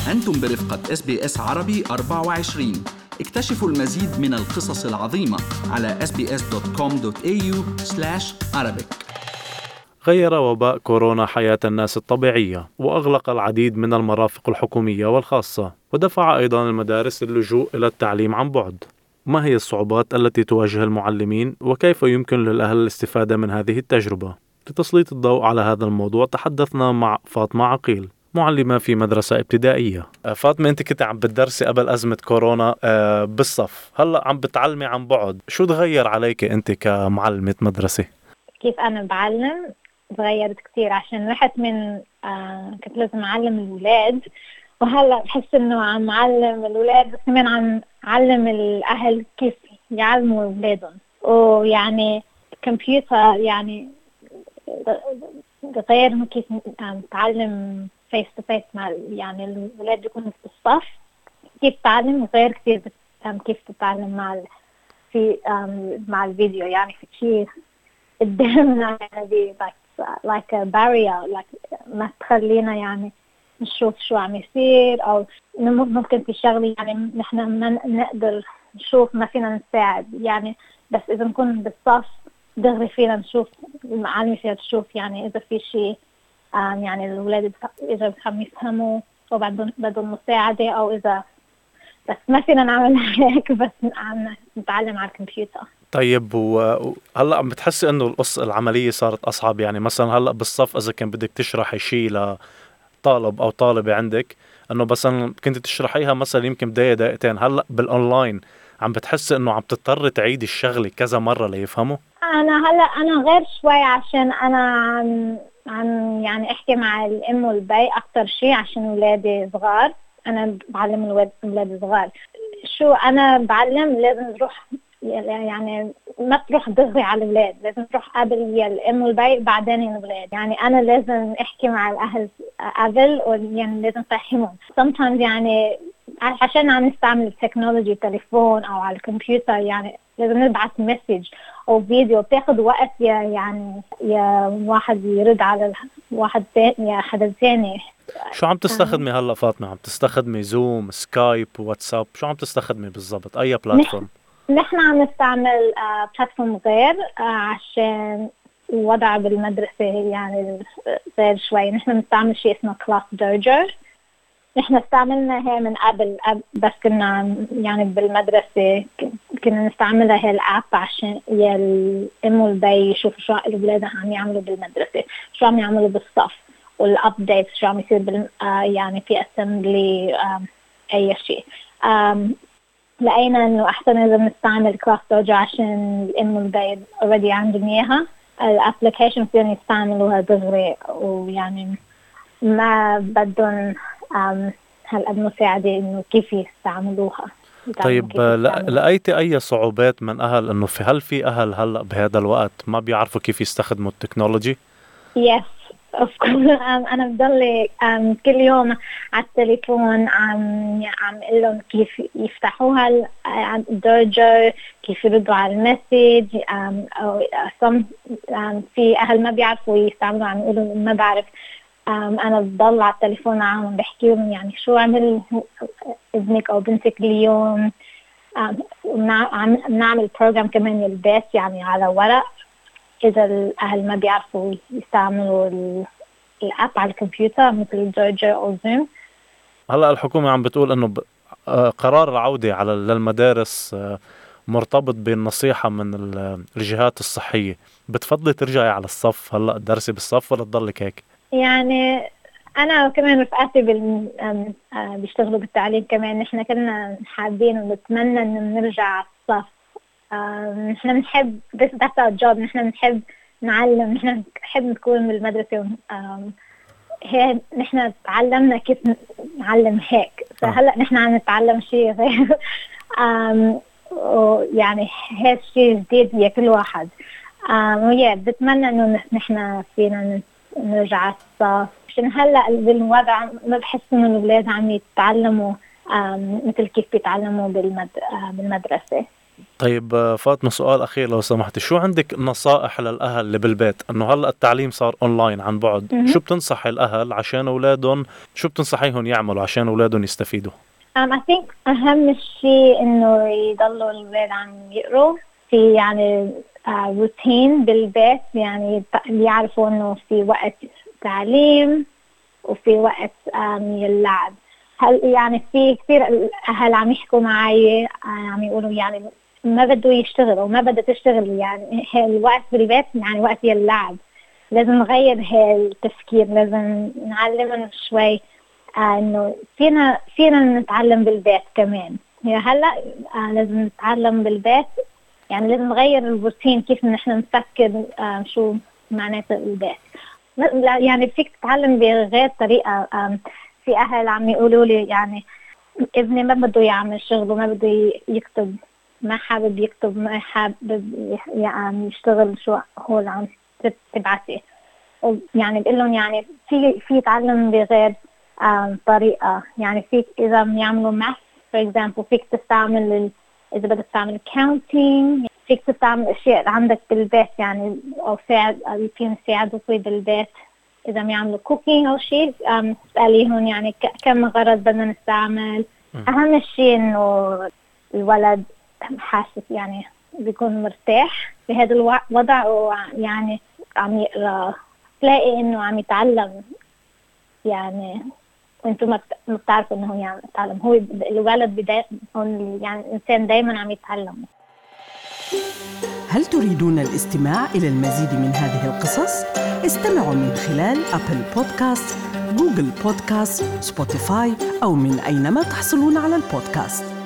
أنتم برفقة SBS عربي 24. اكتشفوا المزيد من القصص العظيمة على sbs.com.au/arabic. غير وباء كورونا حياة الناس الطبيعية وأغلق العديد من المرافق الحكومية والخاصة، ودفع أيضا المدارس للجوء إلى التعليم عن بعد. ما هي الصعوبات التي تواجه المعلمين وكيف يمكن للأهل الاستفادة من هذه التجربة؟ لتسليط الضوء على هذا الموضوع تحدثنا مع فاطمة عقيل، معلمة في مدرسة ابتدائية. فاطمة، أنت كنت عم بتدرسي قبل أزمة كورونا بالصف، هلأ عم بتعلمي عن بعد، شو تغير عليك أنت كمعلمة مدرسة؟ كيف أنا بعلم تغيرت كتير، عشان رحت من كنت لازم أعلم الأولاد، وهلأ بحس إنه عم أعلم الأولاد بس كمان عم أعلم الأهل كيف يعلموا أولادهم. ويعني كمبيوتر يعني غير كيف تعلم فيس تو فيس مع يعني الأولاد بيكونوا في الصف، كيف تعلم غير كتير كيف تتعلم مع الفيديو. يعني في شيء قدامنا يعني like a barrier، like ما تخلينا يعني نشوف شو عم يصير، أو ممكن في شغلة يعني نحن ما نقدر نشوف، ما فينا نساعد يعني. بس إذا نكون بالصف دغري فينا نشوف، المعلمة فيها تشوف يعني إذا في شيء يعني الأولاد إذا بخلوا يفهموا أو بدهم مساعدة، أو إذا بس ما فينا نعمل هيك، بس عم نتعلم على الكمبيوتر. طيب، وهلأ عم بتحسي إنه العملية صارت أصعب؟ يعني مثلا هلأ بالصف إذا كان بدك تشرحي شيء لطالب أو طالبة عندك، إنه مثلا كنت تشرحيها مثلا يمكن دقيقتين، هلأ بالأونلاين عم بتحسي إنه عم تضطر تعيد الشغلة كذا مرة ليفهموا؟ أنا غير شوي، عشان أنا عم يعني أحكي مع الأم والبي أكتر شيء، عشان ولادي صغار. أنا بعلم الولاد صغار. شو أنا بعلم لازم تروح يعني ما تروح دغري على الولاد، لازم تروح قبل يا الأم والبي بعدين الولاد. يعني أنا لازم أحكي مع الأهل قبل، يعني لازم أفهمهم. sometimes يعني عشان عم نستعمل التكنولوجي، تليفون أو على الكمبيوتر، يعني لازم نبعث مسج أو فيديو، بتاخد وقت يا واحد يرد على واحد ثاني يا حدا ثاني. شو عم تستخدمي هلأ فاطمة؟ عم تستخدمي زوم، سكايب، واتساب؟ شو عم تستخدمي بالضبط؟ أي بلاتفورم؟ نحن عم نستعمل بلاتفورم غير عشان الوضع بالمدرسة يعني غير شوي. نحن نستعمل شيء اسمه كلاس دوجر. نحن استعملنا هي من قبل بس كنا يعني بالمدرسة كنا نستعملها هي الاب، عشان يا الام والبي يشوفوا شو الأولاد عم يعملوا بالمدرسة، شو عم يعملوا بالصف، والابديت شو عم يصير يعني في اسمبلي اي شيء. لقينا انه احسن اذا بنستعمل كلاس دوجر، عشان الام والبي اوريدي عندهم اياها الابلكيشن، فيهم يستعملوها دغري، ويعني ما بدهم هالقد مساعدة إنه كيف يستعملوها. طيب، لقيتي أي صعوبات من أهل إنه هل في أهل هلأ بهذا الوقت ما بيعرفوا كيف يستخدموا التكنولوجي؟ Yes of course. أنا بضل كل يوم على التليفون عم أقول لهم كيف يفتحوها الدوجر، كيف يردوا على المسج. أو في أهل ما بيعرفوا يستعملوا، عم يقولوا ما بعرف. أنا بضل على التليفون معهم بحكي لهم يعني شو عمل ابنك أو بنتك اليوم. نعمل بروجرام كمان البيت يعني على ورق، إذا الأهل ما بيعرفوا يستعملوا الأب على الكمبيوتر مثل دوجر أو زوم. هلأ الحكومة عم بتقول إنه قرار العودة للمدارس مرتبط بالنصيحة من الجهات الصحية. بتفضلي ترجعي على الصف هلأ تدرسي بالصف ولا تضلك هيك؟ يعني أنا كمان رفقاتي بيشتغلوا بالتعليم كمان، نحن كنا حابين ونتمنى إنه نرجع على الصف. نحن بنحب بس our job، نحن بنحب نعلم، نحن بنحب نكون بالمدرسة. هي نحن تعلمنا كيف نعلم هيك، فهلأ نحن عم نتعلم شيء غير. يعني هذا الشيء جديد لكل واحد. ويا بتمنى إنه نحن فينا نرجع الصف، عشان هلأ بالوضع ما بحس إنه الأولاد عم يتعلموا مثل كيف بيتعلموا بالمدرسة. طيب فاطمة، سؤال أخير لو سمحت، شو عندك نصائح للأهل اللي بالبيت؟ أنه هلأ التعليم صار أونلاين عن بعد، شو بتنصح الأهل عشان أولادهم، شو بتنصحيهم يعملوا عشان أولادهم يستفيدوا؟ I think أهم شيء إنه يضلوا الولاد عم يقروا في يعني روتين بالبيت، يعني يعرفوا إنه في وقت تعليم وفي وقت اللعب. هل يعني في كثير أهل عم يحكوا معي عم يقولوا يعني ما بده يشتغل وما بدها تشتغل، يعني الوقت بالبيت يعني وقت اللعب. لازم نغير هالتفكير، لازم نعلمهم شوي إنه فينا نتعلم بالبيت كمان. هلا لازم نتعلم بالبيت، يعني لازم نغير الروتين كيف نحن نفكر شو معناته البيت. يعني فيك تتعلم بغير طريقة. في أهل عم يقولوا لي يعني ابني ما بده يعمل شغل وما بده يكتب، ما حابب يكتب، ما حابب يعني يشتغل شو هو اللي عم تبعتي. يعني بقول لهم يعني في يتعلم بغير طريقة. يعني فيك إذا بيعملوا math for example فيك تستعمل إذا بدك تعمل counting، فيك تستعمل أشياء عندك بالبيت يعني، أو يمكن يساعدوا في بالبيت. إذا بيعملوا cooking أو شيء تسأليهم يعني كم غرض بدنا نستعمل. أهم شيء إنه الولد حاسس يعني بيكون مرتاح في هذا الوضع، ويعني عم يقرأ، تلاقي إنه عم يتعلم يعني، وانتم ما بتعرفوا إنه هو يعني يتعلم. هو الولد يعني الإنسان دايما عم يتعلم. هل تريدون الاستماع إلى المزيد من هذه القصص؟ استمعوا من خلال أبل بودكاست، جوجل بودكاست، سبوتيفاي أو من أينما تحصلون على البودكاست.